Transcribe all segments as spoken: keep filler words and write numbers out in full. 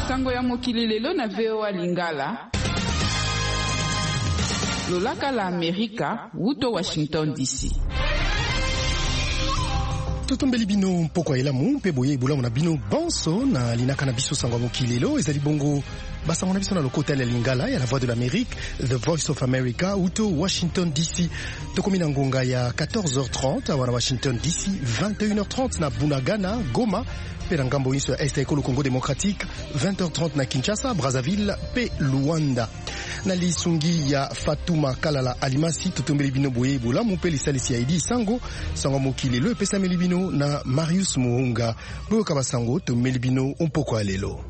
Sango ya mokili lelo na V O A Lingala. Lolaka la Amerika, wuto Washington D C. Totombeli bino mpoko ya elamu mpe boye ibulamu na bino banso na linaka na biso sango ya mokili lelo ezali bongo basango na biso na lokota ya Lingala ya la voix de l'Amérique, The Voice of America, uto Washington D C. Tokomi na ngonga ya quatorze heures trente awa na Washington D C, vingt et une heures trente na Bunagana, Goma, pe na ngambo inso ya este ekolo Congo Démocratique, vingt heures trente na Kinshasa, Brazzaville, pe Luanda. Na lisungi ya Fatuma Kalala Alimasi, totombeli bino boye ibulamu mpe lisalisi ya Idi Sango, sango mokili lelo epesa melibino na Marius Muhunga. Boyo kabasango tombeli bino mpoko ya lelo.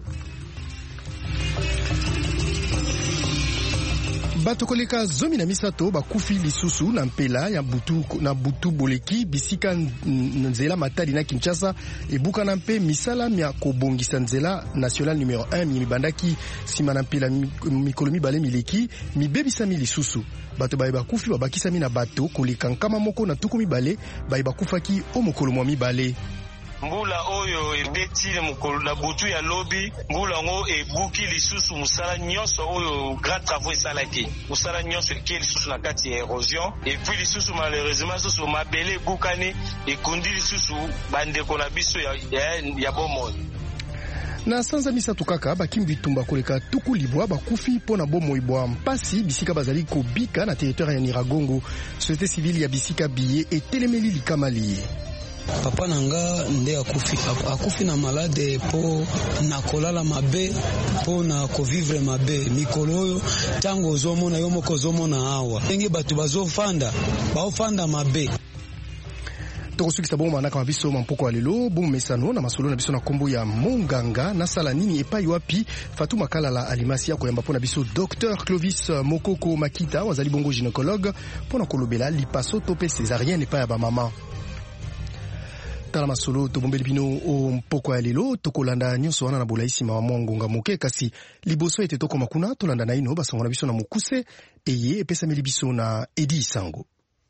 Bato koleka zomi na misato bakufi lisusu na mpela ya butu na butu boleki bisika nzela matadi na Kinshasa ebuka na mpe misala mya kobongisa nzela national numéro un mi bandaki sima na mpela mikolo mibale mileki mibebisami lisusu. Bato baye bakufi babakisami na bato koleka nkama moko na tuku mibale baye bakufaki o mokolo mwa mibale. Mbula oyo ebeti mukolo na butu ya lobi, mbula ngo ebuki lisusu musala nyonso oyo grand travaux esalaki. Musala nyonso eke lisusu na kati ya érosion, et puis lisusu malheureusement lisusu mabele ebukani ekundi lisusu bandeko na biso ya, ya, ya bomoi. Na sanza misatu kaka bakimbi tumba koleka tuku libwa bakufi pona bomo ibwa mpasi bisika bazali kobika na territoire ya Niragongo. Société civile ya bisika biye etelemeli likamali. Papa nanga nde akufi akufi na malade po na kolala mabe po na kovivre mabe mikolo oyo tango ozomona yo moko ozomona awa ndenge bato bazofanda baofanda mabe. Tokosukisa bongo manaka mabiso mampoko ya lelo bomo mesano na masolo na biso na kombo ya Monganga na sala nini epai wapi Fatuma Kalala Alimasi ya koyamba pona biso Docteur Clovis Mokoko Makita wazali bongo gynécologue pona kolobela lipaso to pe césarienne epai ya ba mama. Tala masolo tobombeli bino o mpoko ya lelo tokolanda nyonso wana na bolaisi ma ngonga moke kasi liboso ete tokoma kuna tolanda na ino basango na biso na mokuse eye epesameli biso na Edi Sango.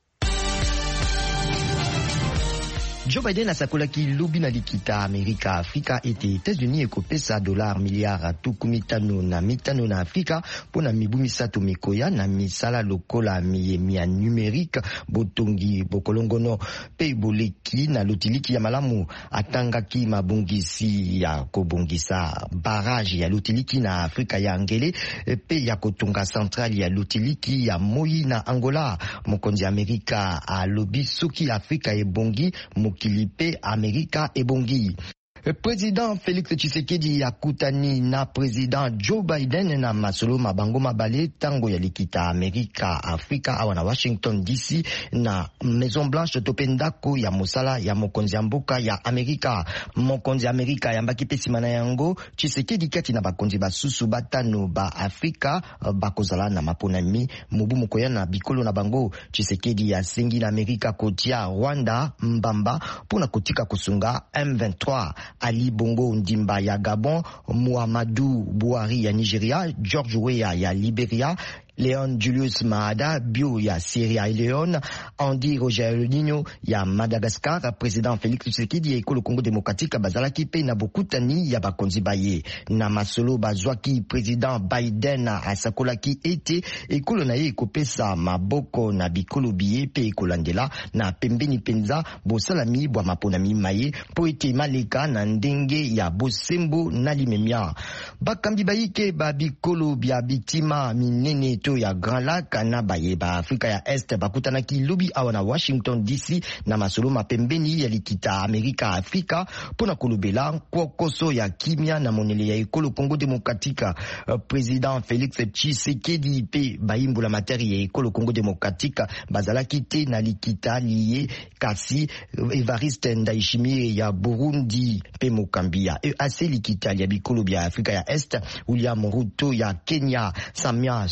Joe Biden asakolaki lobi na likita Amerika Afrika ete États-Unis ekopesa dollar miliara tuku mitano na mitano na Afrika pona mibu misato mikoya na misala lokola miyemi ya numérique botongi bokolongono pe boleki na lotiliki ya malamu atangaki mabongisi ya kobongisa barrage ya lotiliki na Afrika ya ngele pe ya kotonga centrale ya lotiliki ya Moi na Angola. Mokonzi Amerika alobi soki Afrika ebongi Kilipe Amerika ebongi. Président Félix Tshisekedi akutani na président Joe Biden na masolo mabango mabale tango ya likita Amerika Afrika awa na Washington D C na Maison Blanche topendako ya mosala ya mokonzi ya mboka ya Amerika. Mokonzi ya Amerika yambaki pesima na yango Tshisekedi kati na bakonzi basusu batano ba Afrika bakozala na maponami mubu mokoya na bikolo na bango. Tshisekedi ya sengi na Amerika kotia Rwanda mbamba pona kotika kusunga M vingt-trois. Ali Bongo Ndimba ya Gabon, Muhammadu Buhari ya Nigeria, George Weah ya Liberia, Leon Julius Maada Bio ya Sierra Leone, Andy Roger Nino ya Madagascar, président Félix Tshisekedi ya ekolo Congo Démocratique bazalaki pe na bokutani ya bakonzi baye. Na masolo bazwaki président Biden asakolaki ete ekolo na ye ekopesa maboko na bikolo biye pe ekolandela na pembeni penza bosalami bwa maponami maye po ete maleka na ndenge ya bosembo na limemia. Bakambi bayike ba bikolo bya bitima minene to ya Grand Lac na baye ba Afrika ya Est bakutanaki lobi awa na Washington D C na masolo mapembeni ya likita Amerika Afrika pona kolobela kokoso ya kimia na monele ya ekolo Congo Démocratique. Uh, Président Félix Tshisekedi pe baimbo la materi ya ekolo Congo Démocratique bazalaki te na likita liye kasi Evariste Ndayishimiye ya Burundi pe Mokambia e ase likita ya bikolo bya Afrika ya Est William Ruto ya Kenya Samia Suluhu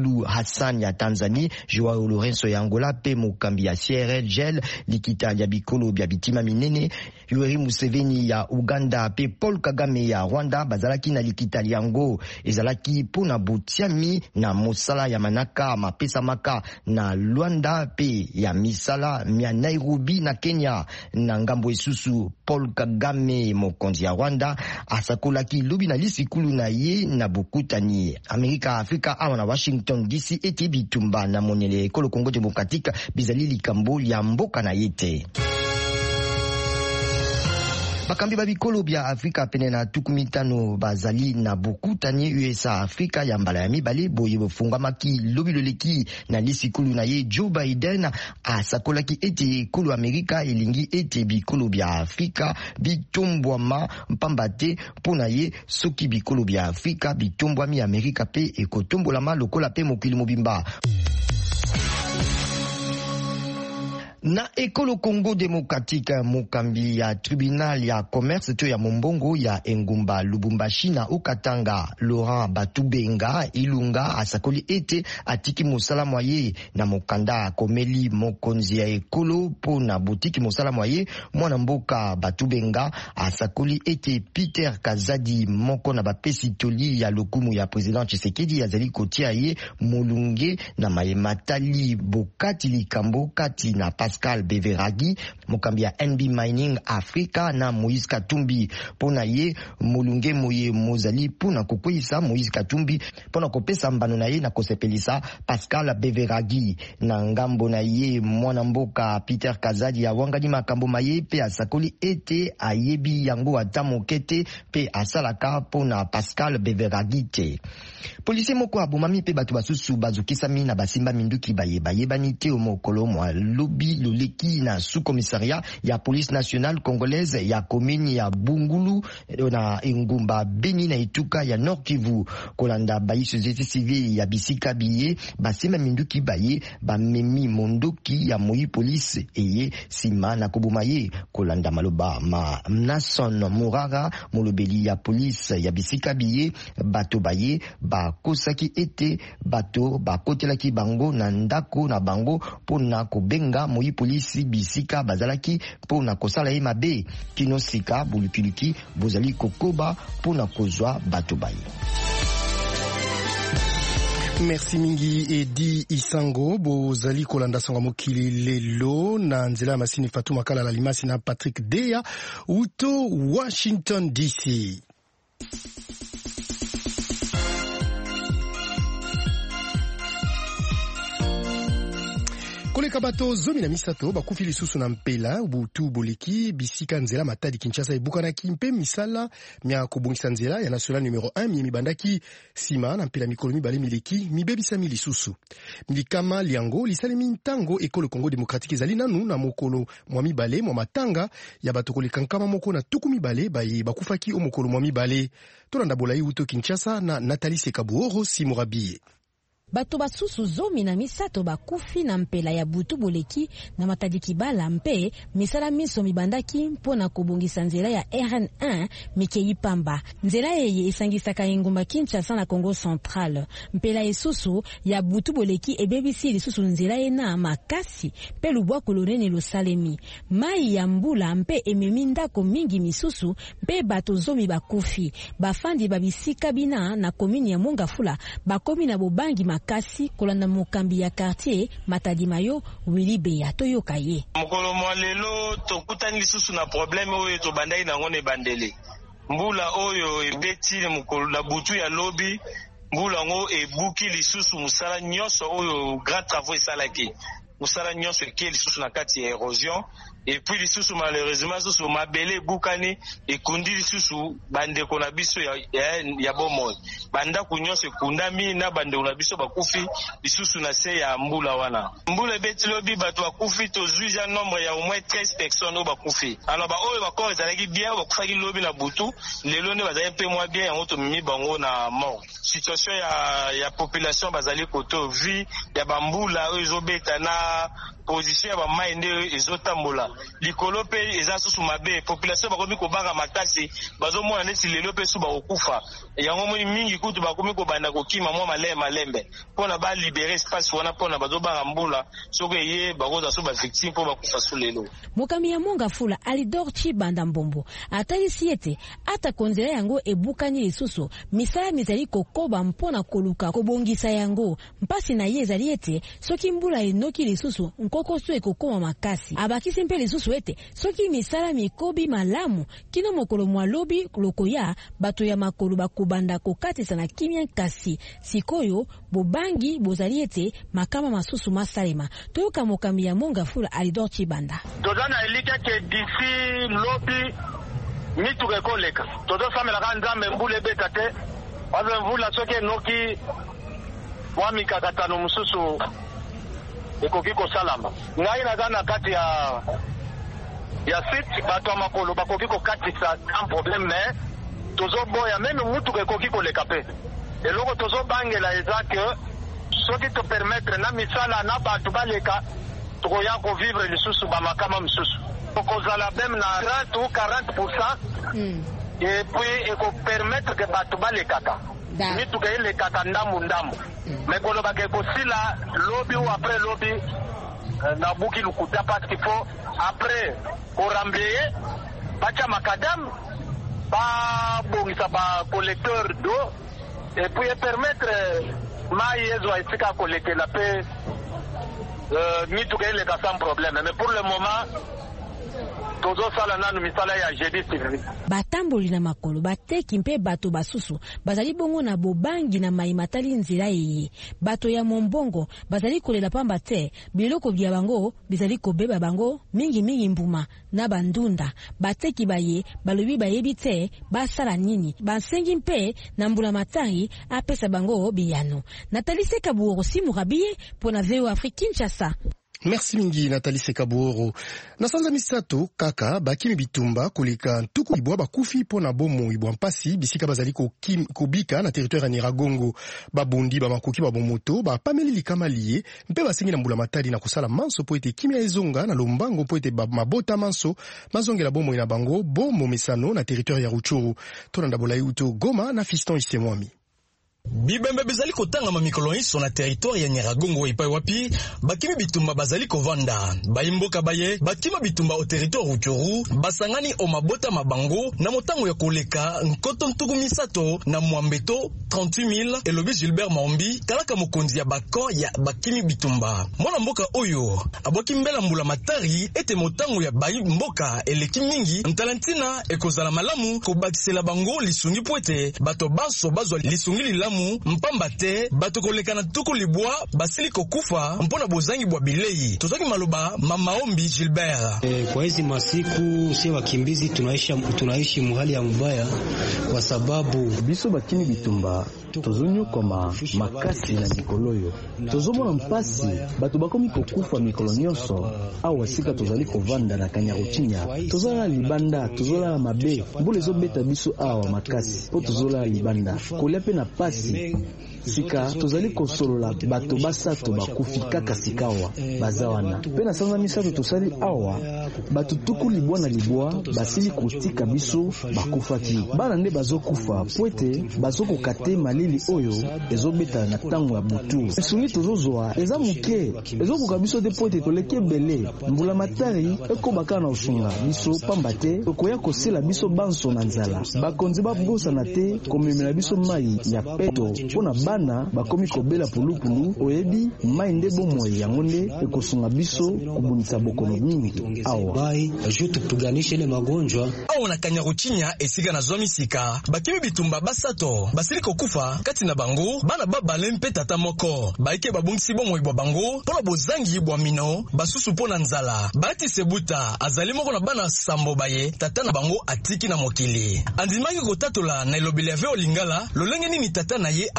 Suluhu Hassan ya Tanzanie, Joao Lourenço ya Angola, pe mokambi ya C R L Gel likita ya bikolo bya bitima minene, Yoweri Museveni ya Uganda pe Paul Kagame ya Rwanda bazalaki na likita yango ezalaki pona botiami na mosala ya manaka mapesa maka na Luanda pe ya misala mia Nairobi na Kenya. Na ngambo esusu Paul Kagame mokonzi ya Rwanda asakolaki lobi na lisikulu na ye na bokutani Amerika Afrika awa na Washington D C eti bitumba na monele ekolo Congo Democratique bizali likambo ya mboka na yete. Bakambi babikolo bya Afrika pene na tukumitano bazali na bokutani U S A Afrika ya mbala ya mibale boye bofungamaki lobi loleki na lisikulu na ye Joe Biden asakolaki ete kolo Amerika elingi ete bikolo bya Afrika bitombwama mpambate pona ye soki bikolo bya Afrika bitombwami Amerika pe ekotombolama lokola pe mokili mobimba. Na ekolo Congo Democratique mokambi ya tribunal ya commerce to ya mombongo ya engumba Lubumbashi na Okatanga Laurent Batubenga Ilunga asakoli ete atiki mosala mwaye na mokanda komeli mokonzi ya ekolo po na botiki mosala mwaye mwana mboka Batubenga asakoli ete Peter Kazadi moko na bapesi toli ya lokumu ya president Tshisekedi azali kotia ye molunge na mayematali bokati likambo kati na Pascal Beveragi mokambi ya N B Mining Africa na Moïse Katumbi pona ye molunge moye mozali pona kokwisa Moïse Katumbi pona kopesa mbano na ye na kosepelisa Pascal Beveragi na ngambo na ye mwana mboka Peter Kazadi ya wangani makambo maye pe asakoli ete ayebi yango ata mokete pe asalaka pona Pascal Beveragi te. Polisi moko abomami pe batu basusu bazukisami na basimba minduki baye baye banite omokolo mwa lobi loleki na sous-commissariat ya police nationale congolaise ya komini ya Bungulu na engumba Beni na Ituka ya Nord Kivu kolanda bayi société civile ya bisika biye basimba minduki baye bamemi mondoki ya moi police eye sima na kobumaye kolanda maloba ma Nason Morara molobeli ya police ya bisika biye bato baye bakosaki ete bato bakotelaki bango na ndako na bango pona kobenga moi polisi bisika bazalaki pona kosala ye mabe kino sika bulukiliki bozali kokoba pona kozwa bato baye. Merci mingi Edi Isango bozali kolanda sanga mokili lelo na nzela masini Fatuma Kala la limasi na Patrick Deya uto Washington D C. Koleka bato zomi na misato bakufi lisusu na mpela butu boleki bisika nzela matadi Kinshasa ebukanaki mpe misala mia kobongisa nzela ya national numero un mi mibandaki sima na mpela mikolo mibale mileki mibebisami lisusu milikama liango lisalemi ntango ekolo Congo Democratique ezali nanu na mokolo mwa mibale mwa matanga ya bato koleka nkama moko na tuku mibale baye bakufaki o mokolo mwa mibale tolanda bolai uto Kinshasa na Nathalie Sekabuoro Simorabiye. Bato basusu zomi na misato bakufi na mpela ya butu boleki na matadi kibala mpe misala miso mibandaki mpona kobongisa nzela ya R N un Mikei Pamba. Nzela yeye esangisaka engumba Kinshasa na Congo Central. Mpela esusu ya butu boleki ebebisi lisusu nzela ena makasi pe lubwa kolonene losalemi. Mai ya mbula mpe ememi ndako mingi misusu mpe bato zomi bakufi. Bafandi babisika bina na komini ya Mongafula bakomi na bobangi kasi kolanda mokambi ya quartier Matadi Mayo Willy Beya toyoka ye. Mokolo mwa lelo tokutani lisusu na probleme oyo tobandai nango ne bandele. Mbula oyo ebeti mokolo na butu ya lobi mbula ngo ebuki lisusu musala nyonso oyo grand travaux esalaki. Musala nyonso eke lisusu na kati ya erosion et puis lisusu malheureusement lisusu mabele bukani ekundi lisusu bandeko na biso ya, ya, ya bomoi banda kunyonso ekundami na bandeko na biso bakufi lisusu na se ya mbula wana mbula beti lobi bato bakufi tozuija nombre ya au moins treize personnes o bakufi alors ba oyo bakoro ezalaki bien bakufaki lobi na butu lelo ne bazali pe mwa bien yango tomimi bango na mort situation ya ya population bazali koto vie ya bambula oyo ezobeta na position ya ba mai nde ezotambola likolo pe eza susu mabe population bakomi kobanga makasi bazomona neti lelo pe su bakokufa yango moi mingi kutu bakomi kobanda kokima mwa malembe malembe mpona ba libérer espace wana mpona bazobanga mbula soki ye bakoza so ba victime mpo bakufa su lelo. Mokami ya Monga Fula Alidor Chibanda Mbombo atalisi ete ata konzela yango ebukani lisusu misala mizali kokoba mpona koluka kobongisa yango mpasi na ye ezali ete soki mbula enoki lisusu nkoko so ekokoma makasi abakisi mpe lisusu ete soki misala mikobi malamu kino mokolo mwalobi lokoya bato ya makolo bakobanda kokatisa na kimia kasi sikoyo bobangi bozali ete makama masusu masalema toyoka mokami ya Monga Fula Alidor Chibanda. Tozana elika ke d'ici lobi mitu rekoleka todo samela kanzambe mbule beta te wazo mvula soke noki wami kakatano mususu ekokiko salama ngai nazana kati ya ya site bato ya makolo bakokiko kati sa un problème mais tozo boya même mutu ekokiko leka pe eloko tozo bangela eza que soki to permettre na misala na bato baleka tokoya ko vivre lisusu bamakama mususu tokozala même na trente ou quarante pour cent mm. et puis eko permettre que bato balekaka mitu ke lekaka ndamu ndamu mm. mais koloba ke kosila lobi ou après lobi euh, na buki lukuta parce qu'il faut après korambler bacha makadam ba bongisa ba collecteur d'eau et puis permettre mai ezo etika collecter la paix euh, mitu ke leka sans problème mais pour le moment tozo sala nanu misala ya jeudi civil batamboli na makolo bateki mpe bato basusu bazali bongo na bobangi na maimatali nzira yeye bato ya mombongo bazali kolela pamba te biloko bya bango bizali kobeba bango mingi mingi mbuma na bandunda bateki baye balobi bayebi te basala nini bansengi mpe na mbula matari apesa bango biyano Nathalie Sekabuoro simu rabie pona V O Afrique Kinshasa. Merci mingi Nathalie Sekabuoro. Na sanza misato kaka bakimi bitumba koleka ntuku ibwa bakufi pona bomo ibwa mpasi bisika bazali ko kim kobika na territoire ya Nyiragongo babundi ba makoki ba bomoto ba pameli likama liye mpe basengi na mbula matadi na kusala manso po ete kimia ezonga na lombango po ete mabota manso mazongela bomo ina bango bomo mesano na territoire ya Ruchuru tona ndabola yuto Goma na Fiston Isemwami. Bibembe bezali kotanga ma mikolo iso na territoire ya Nyiragongo epai wapi bakimi bitumba bazali kovanda baimboka baye bakima bitumba au territoire Ruchuru basangani o mabota mabango na motango ya koleka nkoto ntuku misato na mwambeto trente-huit mille elobi Gilbert Maombi kalaka mokonzi ya bako ya bakimi bitumba mwana mboka oyo aboki mbela mbula matari ete motango ya baimboka eleki mingi ntalantina ekozala malamu kobakisela bango lisungi poete bato baso bazwa lisungi lilamu mpamba te bato koleka na tuku libwa basili kokufa mpona bozangi bwa bilei tozaki maloba Maombi Gilbert. E, kwa hizi masiku si wakimbizi tunaishi tunaishi muhali ya mbaya kwa sababu biso bakini bitumba tozonyo koma makasi na mikoloyo tozomona mpasi bato bakomi kokufa mikolo nyonso au wasika tozali kovanda na Kanyaruchinya tozola libanda tozola mabe mbule zobeta biso awa makasi po tozola libanda kolia pe na pasi sika tozali kosolola bato basato bakufi kaka sikawa bazawana pe na sanza misato tosali awa bato tuku libwa na libwa basili kotika biso bakufaki bana nde bazokufa poete bazokokate malili oyo ezobeta na tango ya butu esungi tozozwa eza muke ezokoka biso te poete toleke bele mbula matari ekobaka na osunga biso pamba te tokoya kosela biso banso na nzala bakonzi babosana te komemela biso mai ya peto mpona bana bakomi kobela pulupulu oyebi mai nde bomoi yango nde ekosunga biso kubunisa bokono mingi awa bai ajo tupiganishe le magonjwa awa na Kanyaruchinya esika na zwa misika bakimi bitumba basato basili kokufa kati na bango bana babale mpe tata moko baike babungisi bomoi bwa bango mpona bozangi bwa mino basusu mpona nzala bati sebuta azali moko na bana sambo baye tata na bango atiki na mokili andimaki kotatola na elobeli ya Veo Lingala lolenge nini tata na ye akufi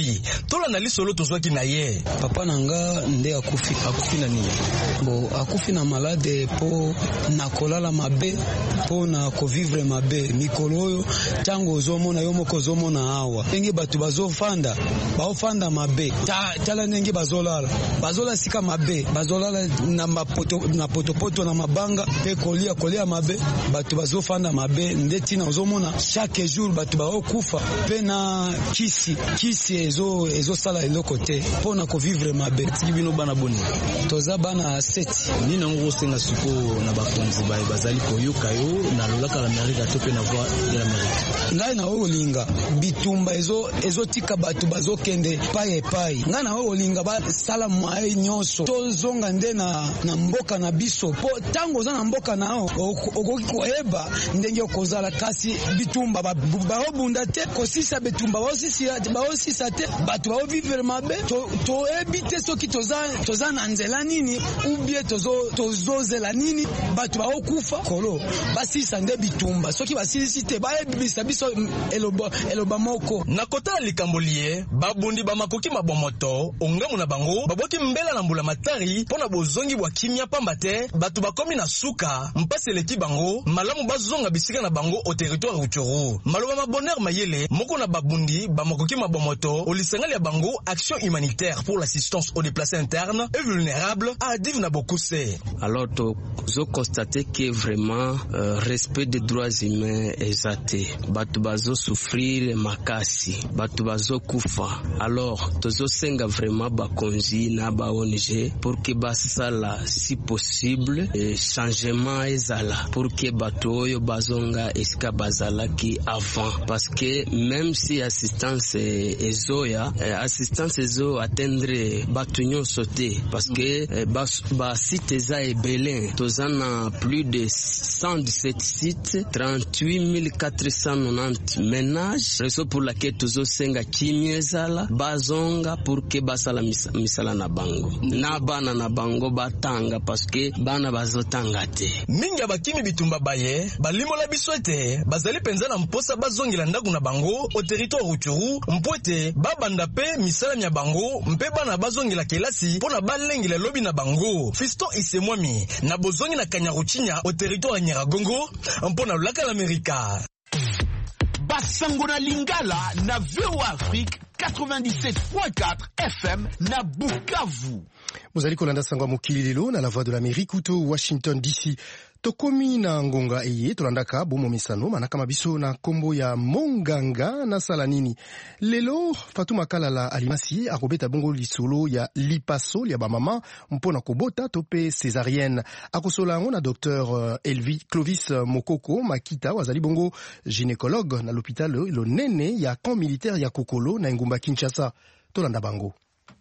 wapi tola na lisolo tozwaki na ye. Papa nanga nde akufi akufi na nini bo akufi na malade po na kolala mabe po na ko vivre mabe mikolo oyo tango ozomona yo moko ozomona awa ndenge batu bazofanda baofanda mabe ta tala ndenge bazolala bazola sika mabe bazolala na mapoto na potopoto na mabanga pe kolia kolia mabe batu bazofanda mabe ndeti na ozomona chaque jour batu baokufa pe na kisi kisi ezo ezo sala eloko te po na ko vivre mabe tibino bana boni toza bana seti ni na ngo senga suko na bakonzi bae bazali koyoka yo na lolaka la Amerika to pe na voix de l'Amérique ngai na olinga bitumba ezo ezo tika batu bazokende paye paye ngai na olinga ba sala mwae nyonso tozonga nde na na mboka na biso po tango za na mboka nao okoki koeba ndenge okozala kasi bitumba baobunda te kosisa bitumba baosisa baosisa te batu bao vivre mabe to to ebite soki toza toza na nzela nini ubie tozo tozozela nini batu baokufa kolo basisa nde bitumba soki basisi te baebisa biso eloba eloba moko na kota likambolie babundi bamakoki mabomoto ongamu na bango baboki mbela na mbula matari pona bozongi bwa kimia pamba te batu bakomi na suka mpase leki bango malamu bazonga bisika na bango au territoire Rutshuru maloba mabonheur mayele moko na babundi bamakoki mabomoto olisengali ya bango action humanitaire pour l'assistance aux déplacés internes et vulnérables à Divna Bokuse. Alors to zo constater que vraiment euh, respect des droits humains exaté batu bazo souffrir makasi batu bazo kufa alors tozo senga vraiment bakonzi na ba O N G pour que basala si possible et changement ezala pour que batu oyo bazonga eska bazala ki avant parce que même si assistance ezoya assistance ezo atteindre batu nyonso te parce que ba, ba site za ebele tozana plus de cent dix-sept sites trente-huit mille quatre cent quatre-vingt-dix ménages raison pour laquelle tozo senga chimiezala bazonga pour que basala misala na bango na bana na bango batanga parce que bana bazotanga te minga bakimi bitumba baye balimola biswete bazali penza na mposa bazongila ndaku na bango au territoire Rutshuru mpwete babanda pe misala nya bango mpe bana bazongila kelasi pona balengila lobi na bango Fiston Isemwami na bozongi na Kanyaruchinya au territoire Nyiragongo mpona laka l'Amerika Basango na Lingala na V O A Afrique quatre-vingt-dix-sept point quatre F M na Bukavu. Mozali kolanda sangwa mokili lelo na la voix de l'Amérique uto Washington D C. Tokomi na ngonga eye tolandaka bomo misano manaka mabiso na kombo ya Monganga na salanini. Lelo Fatuma Kalala alimasi akobeta bongo lisolo ya lipaso ya bamama mpona kobota tope césarienne. Akosola ngo na docteur Elvi Clovis Mokoko Makita wazali bongo gynécologue na l'hôpital lo nene ya camp militaire ya Kokolo na ngumba Kinshasa. Tolanda bango.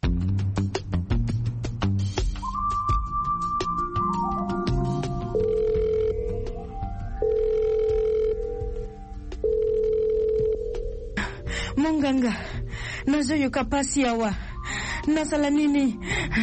Monganga, nazoyoka pasi awa. Nasala nini?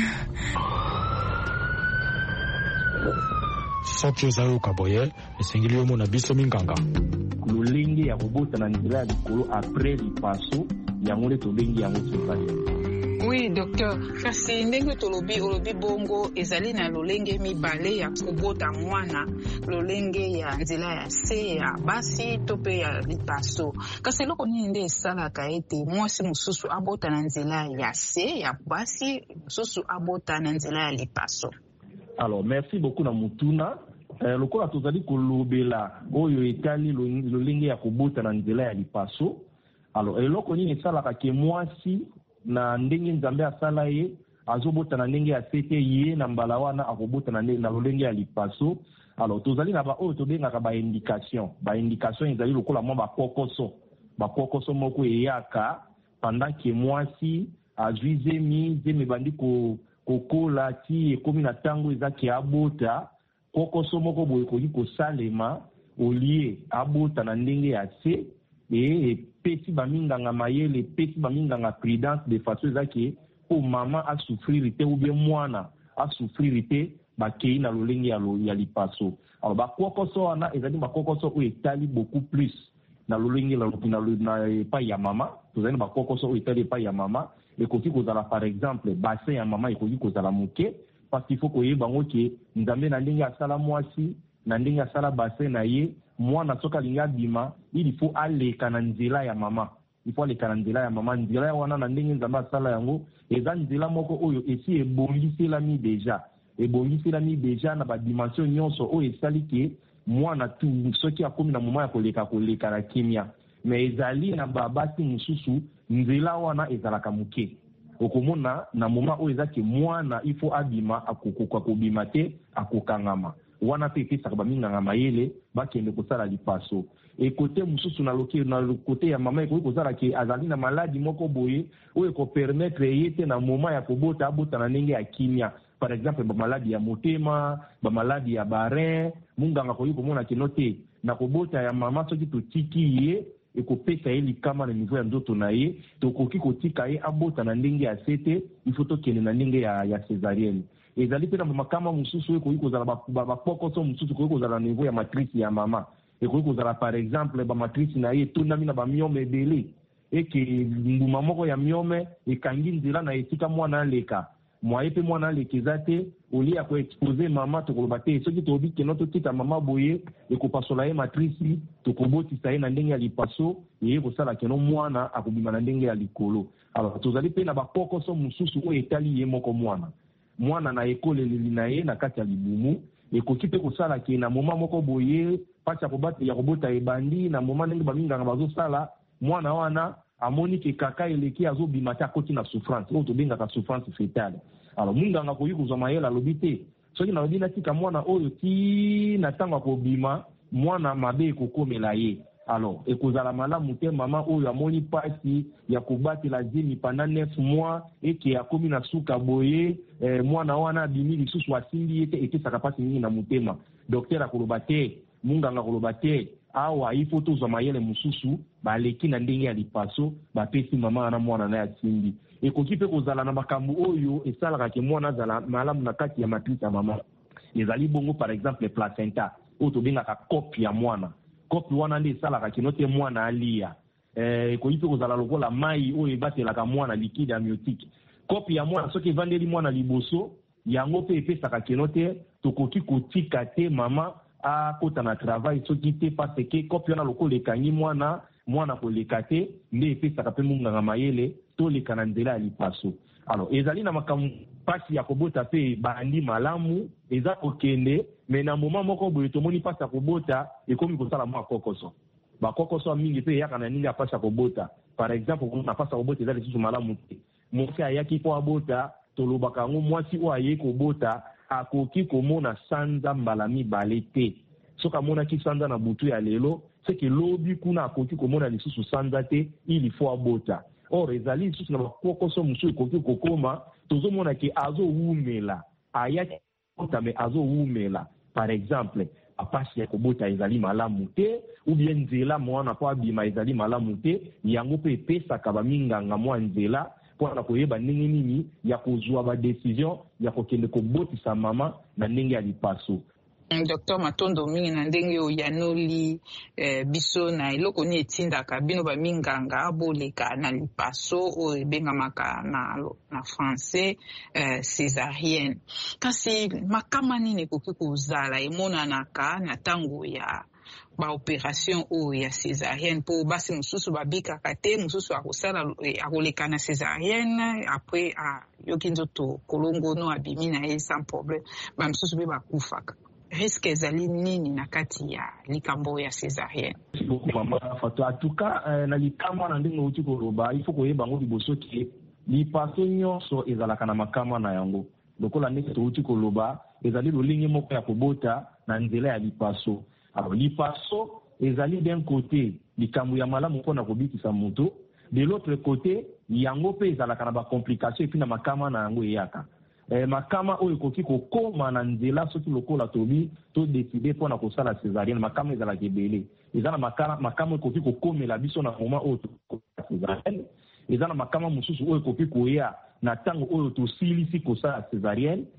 Soki ozayoka boye, esengeli yo mona biso minganga. Lolenge ya kobota na nzela ya likolo après lipaso, yango le tobengi yango césarienne. Oui, docteur. Kasi ndenge tolobi olobi bongo ezali na lolenge mibale ya kobota mwana, lolenge ya nzela ya se ya basi tope ya lipaso. Kasi loko nini nde esalaka ete mwasi mosusu abota na nzela ya se ya basi, mosusu abota na nzela ya lipaso? Alors, merci beaucoup na mutuna. Euh, lokola tozali kolobela oyo etali lolenge ya kobota na nzela ya lipaso. Alors, eloko nini esalaka ke mwasi na ndenge nzambe asala ye azobota na ndenge ya sete ye na mbala wana akobota na ndenge na lolenge ya lipaso. Alors tozali na ba oyo tobengaka ba indication ba indication ezali lokola mwa ba kokoso ba kokoso moko eyaka pendant que mwasi ajuize mi zeme bandi ko kokola ti ekomi na tango ezaki abota kokoso moko boye koki kosalema olie abota na ndenge ya se et pesi baminganga mayele pesi baminganga prudence de façon ezaki o mama a souffrir te ou bien mwana a souffrir te bakei na lolenge ya, ya lipaso. Alors bakokoso wana ezali bakokoso o etali beaucoup plus na lolenge la na na pa ya mama tozali ba kokoso oyo etali pa ya mama ekoki kozala par exemple bassin ya mama ekoki kozala moke parce qu'il faut koyeba ngo ke nzambe na ndenge asala mwasi na ndenge asala bassin na ye mwana soki alingi abima il faut aleka na nzela ya mama il faut aleka na nzela ya mama nzela ya wana na ndenge nzambe asala yango eza nzela moko oyo esi ebongiselami deja ebongiselami deja na badimension nyonso oyo esali ke mwana tu soki akomi na moma ya koleka koleka na kimia me ezali na babasi mosusu nzela wana ezalaka moke okomona na moma oyo eza ke mwana il faut abima akokoka kobima te akokangama wana mpe epesaka baminganga mayele bakende kosala lipaso ekote mosusu na loke na kote ya mama ekoki kozala ke azali na maladi moko boye oyo ekopermetre ye te na moma ya kobota abota na ndenge ya kimia par exemple bamaladi ya motema bamaladi ya barin munganga koyi komona kino te na kobota ya mama soki totiki ye ekopesa ye likama na niveau ya nzoto na ye tokoki kotika ye abota na ndenge ya sete ifo tokende na ndenge ya, ya césarienne ezali mpe na makama mosusu oyo ekoki kozala bapokoso mosusu ekoki kozala na niveau ya matrice ya mama ekoki kozala par exemple bamatrice na ye etondami na bamiome ebele eke mbuma moko ya miome ekangi nzela na esika mwana aleka mwaye mpe mwana aleka eza te olie ya koexpose mama tokoloba te soki toyobi keno totika mama boye ekopasola ye matrice tokobotisa ye na ndenge ya lipaso eye kosala keno mwana akobima na ndenge ya likolo alors tozali mpe na bapokoso mosusu oyo etali ye moko mwana mwana na ekoleleli na ye na kati ya libumu ekoki mpe kosala ke na moma moko boye pasi ya kobota ebandi na moma ndenge baminganga bazosala mwana wana amoni ke kaka eleki azobima te akoti na souffrance oyo tobengaka souffrance fetale alors munganga koyi kozwa mayele alobi te soki nalobi natika mwana oyo ti na ntango akobima mwana mabe ekokomela ye alors ekozala malamu te mama oyo amoni pasi ya kobatela zemi pendant neuf mois eke akomi na suka boye eh, mwana wana abimi lisusu asimbi ye te ekesaka pasi mingi na motema docteur akoloba te munganga akoloba te awa ifo tozwa mayele mosusu baleki na ndenge ya lipaso bapesi mama wana mwana na ya simbi ekoki mpe kozala na makambo oyo esalaka ke mwana azala malamu na kati ya matrice ya mama ezali bongo par exemple placenta oyo tobengaka kope ya mwana kope wana nde esalaka keno te mwana alia eh, ekoki mpe kozala lokola mai oyo ebatelaka mwana liquide amniotique kope ya mwana soki evandeli mwana liboso yango mpe epesaka keno te tokoki kotika te mama akota na travail soki te parce ke kope wana lokola ekangi mwana mwana koleka te nde epesaka mpe munganga mayele toleka na nzela ya lipaso alors ezali na makambo pasi ya kobota mpe bandi malamu eza kokende me na moma moko boye tomoni pasi ya kobota ekomi kosala mwa kokoso bakokoso mingi mpe eyaka na ndenge ya pasi ya kobota par exemple na pasi ya kobota eza lisusu malamu te mosi ayaki mpo abota tolobaka yango mwasi oyo ayei kobota akoki komona sanza mbala mibale te soki amonaki sanza na butu ya lelo seke lobi kuna akoki komona lisusu sanza te ili fo abota or ezali lisusu na bakokoso mosusu ekoki kokoma tozomona ke azowumela ayaki kobota me azowumela par exemple apasi ya kobota ezali malamu te ou bien nzela mwana mpo abima ezali malamu te yango mpe epesaka baminganga mwa nzela mpona koyeba ndenge nini ya kozwa badecision ya kokende kobotisa mama na ndenge ya lipaso. Docteur Matondo mingi na ndenge oyo yanoli eh, biso na eloko ni etindaka bino baminganga aboleka na lipaso oyo ebengamaka na, na français eh, césarienne. Kasi makama nini ekoki kozala emonanaka na ntango ya ba opération oyo ya césarienne po basi mosusu babikaka te mosusu akosala akoleka na césarienne après a yoki nzoto kolongo no abimi na ye sans problème ba mosusu be bakufaka risque ezali nini na kati ya likambo ya césarienne? Beaucoup mama fato en tout cas euh, na likambo na ndenge uti koloba il faut koyeba ngo liboso ke lipaso nyonso ezalaka na makama na yango lokola ndenge touti koloba ezali lolingi moko ya kobota na nzela ya lipaso. Alors lipaso ezali d'un côté likambo ya malamu mpona kobikisa moto, de l'autre côté yango mpe ezalaka na bacomplication epi na makama na yango eyaka. Eh, makama oyo ekoki kokoma na nzela soki lokola tobi to décider mpona kosala césarienne makama ezalaka ebele. Eza na makama makama ekoki kokomela biso na moment oyo tokosala césarienne. Eza na makama mosusu oyo ekoki koya na ntango oyo tosilisi kosala césarienne.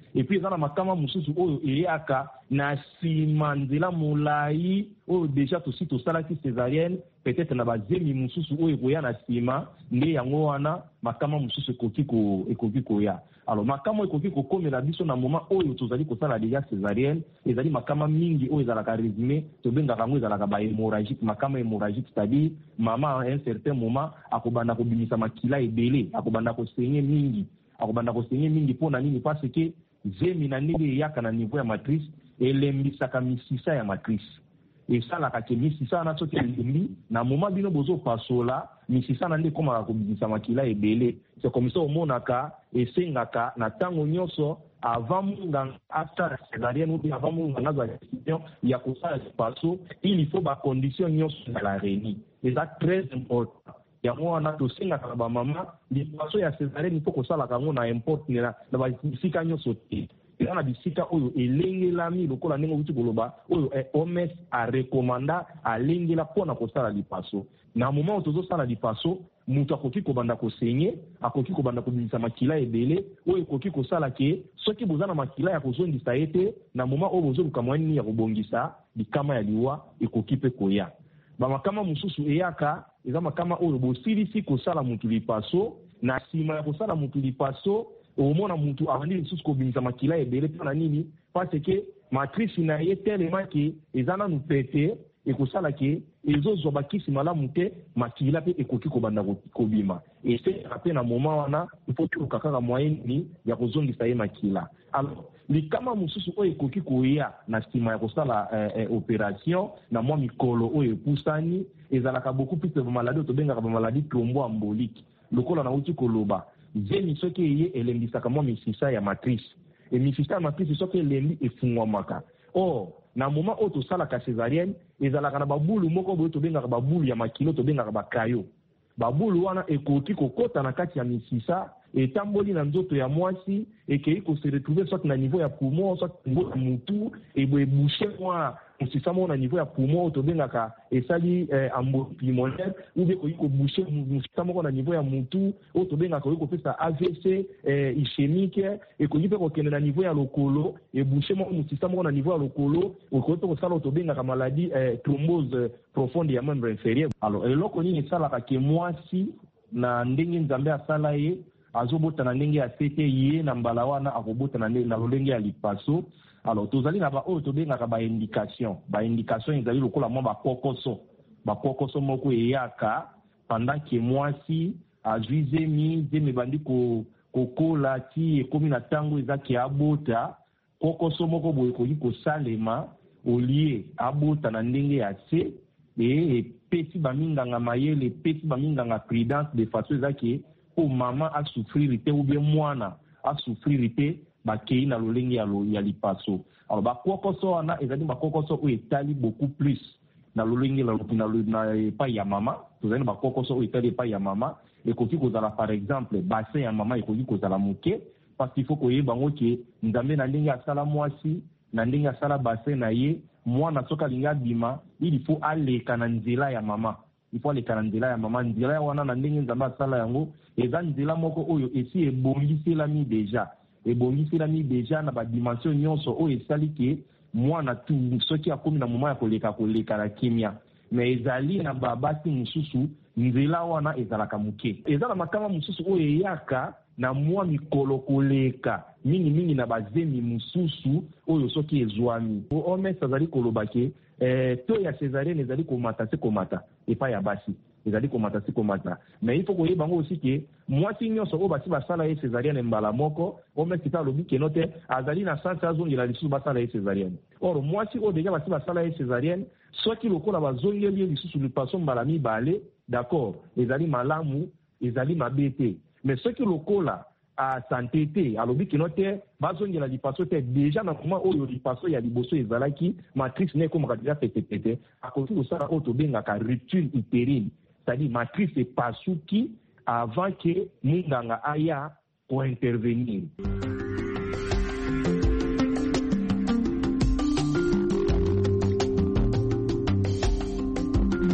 et puis ezana makama mususu oyo eyaka na sima nzela molai oyo déjà tosi tosalaki césarienne peut-être na bazemi mususu oyo koya na sima nde yango wana makama mususu ekoki ko ekoki koya. Alors makama ekoki kokomela biso na moment oyo tozali kosala déjà césarienne ezali makama mingi oyo ezalaka résumé tobengaka yango ezalaka ba hémorragique makama hémorragique, c'est-à-dire mama à un certain moment akobanda kobimisa makila ebele akobanda kosenye mingi akobanda kosenye mingi mpona nini parce que zemi na ndenge eyaka na niveau ya matrice elembisaka misisa ya matrice esalaka ke misisa wana soki elembi na moment bino bozopasola misisa na nde ekomaka kobimisa makila ebele. C'est comme ça omonaka esengaka na ntango nyonso avant munganga asala césarienne ou bien avant munganga azwa décision ya kosala lipaso il faut bacondition nyonso ya la réunie. Eza très important. Yango wana tosengaka na bamama lipaso ya césarienne il faut kosalaka yango na importe na basika nyonso te. Eza na bisika oyo elengelami lokola ndenge outi koloba oyo O M S arekomanda alengela mpona kosala lipaso. Na moment oyo tozosala lipaso mutu akoki kobanda kosenye akoki kobanda kobimisa makila ebele oyo ekoki kosala ke soki boza na makila ya kozongisa ye te na moment oyo bozoluka mwa nini ya kobongisa bikama ya liwa ekoki mpe koya. Bamakama mususu eyaka eza makama oyo bosilisi kosala mutu lipaso na nsima ya kosala mutu lipaso omona mutu abandi lisusu kobimisa makila ebele mpona nini parce que matrice na ye telema ke eza nanu pete ekosala ke ezozwa bakisi malamu te makila mpe ekoki kobanda kobima esengaka mpe na moment wana ifo toluka kaka moyen nini ya kozongisa ye makila. Alors likama mususu oyo ekoki koya na nsima ya kosala eh, eh, opération na mwa mikolo oyo epusani ezalaka beaucoup plus de maladie oyo tobengaka bamaladie thromboembolique lokola nauti koloba zemi soki eye elembisaka mwa misisa ya matrice e misisa ya matrice soki elembi efungwamaka. Or na moment oyo tosalaka césarienne ezalaka na babulu moko boyo tobengaka babulu ya makilo tobengaka bakayo. Babulu wana ekoki kokota na kati ya misisa etamboli na nzoto ya mwasi ekei kose retrouver soit na niveau ya poumon soit niveau ya mutu ebo ebouche mwa musisa mo na niveau ya poumon tobengaka esali eh, embolie pulmonaire ou bien koyi ko boucher musisa mo na niveau ya mutu o tobengaka koyi ko pesa A V C eh, ischémique et koyi pe ko kende na niveau ya lokolo e boucher mo musisa mo na niveau ya lokolo o koyi ko sala tobengaka maladie eh, thrombose profonde ya membre inférieur. Alors eloko nini esalaka ke mwasi na ndenge nzambe asala ye azobota na ndenge ya sete ye na mbala wana akobota na ndenge na lolenge ya lipaso. Alors tozali na ba oyo tobengaka ba indication ba indication ezali lokola mwa bakokoso bakokoso moko eyaka pendant que mwasi azwi zemi zemi bandi ko kokola ti ekomi na ntango ezaki abota kokoso moko boye koki kosalema olie abota na ndenge ya se e epesi baminganga mayele epesi baminganga prudence de façon ezaki o mama asouffrir te ou bien mwana asouffrir te bakei na lolenge ya, lo, ya lipaso. Alors bakokoso wana ezali bakokoso oyo etali beaucoup plus na lolenge la na, na epai ya mama tozali na bakokoso oyo etali epai ya mama ekoki kozala par exemple bassin ya mama ekoki kozala moke parce qu'il faut koyeba ngo ke nzambe na ndenge asala mwasi na ndenge asala bassin na ye mwana soki alingi abima il faut aleka na nzela ya mama il faut aleka na nzela ya mama nzela ya wana na ndenge nzambe asala yango eza nzela moko oyo esi ebongiselami deja ebongiselami deja na badimension nyonso oyo esali ke mwana tu soki akomi na moma ya koleka koleka na kimia me ezali na babasi mosusu nzela wana ezalaka moke eza na makama mosusu oyo eyaka na mwa mikolo koleka mingimingi na bazemi mosusu oyo soki ezwami O M S azali koloba ke eh, to ya césarienne ezali komata se komata epai ya basi ezali komata se komata mais il faut koyeba ngo aussi ke mwasi nyonso oyo basi basala ye césarienne mbala moko O M S kita alobi keno te azali na sanse azongela lisusu basala ye césarienne. Or mwasi oyo deja basi basala ye césarienne soki lokola bazongeli ye lisusu lipaso mbala mibale d'accord ezali malamu ezali mabe te mais soki lokola a santé te alobi keno te bazongela lipaso te deja na moment oyo lipaso ya liboso ezalaki matrice ne ekomaka deja petepete akoki kosala oyo tobengaka rupture utérine, c'est-à-dire matrice epasuki avant que munganga aya pour intervenir.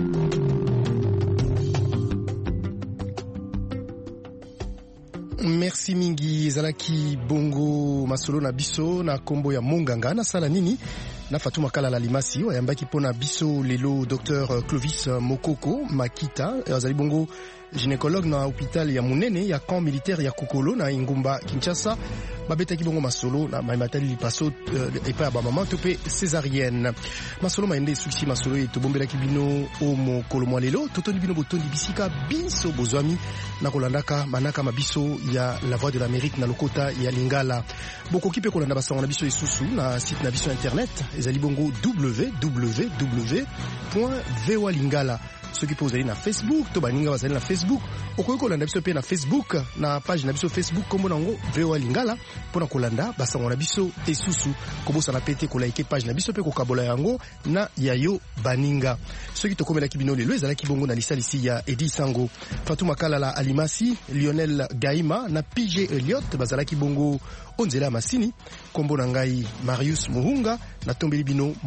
Merci. merci mingi ezalaki bongo masolo na biso na kombo ya monganga na sala nini na Fatuma Kala la limasi oyambaki pona biso lelo docteur Clovis Mokoko Makita azali bongo gynécologue na hôpital ya munene ya camp militaire ya Kokolo na Ingumba Kinshasa babetaki bongo masolo na maimatali lipaso uh, epa ba mama to pe césarienne masolo maende suksi masolo e to bombelaki bino o mokolo mwa lelo totoni bino botondi bisika biso bozwami na kolandaka manaka mabiso ya la voix de l'Amérique na lokota ya Lingala bokoki pe kolanda basango na biso isusu na site na biso internet ezali bongo w w w point voa lingala ceux qui posent na Facebook to baninga bazali na Facebook okoki kolanda biso pe na Facebook na page na biso Facebook kombo nango voa lingala pona kolanda basango na biso esusu kobosa na pete ko like page na biso pe ko kabola yango na yayo baninga ceux qui tokomela kibino lelo ezalaki bongo na lisalisi ya Edi Sango Fatuma Kala la Alimasi Lionel Gaima na P J Elliot bazalaki bongo onzela masini kombo na ngai Marius Muhunga na tombeli bino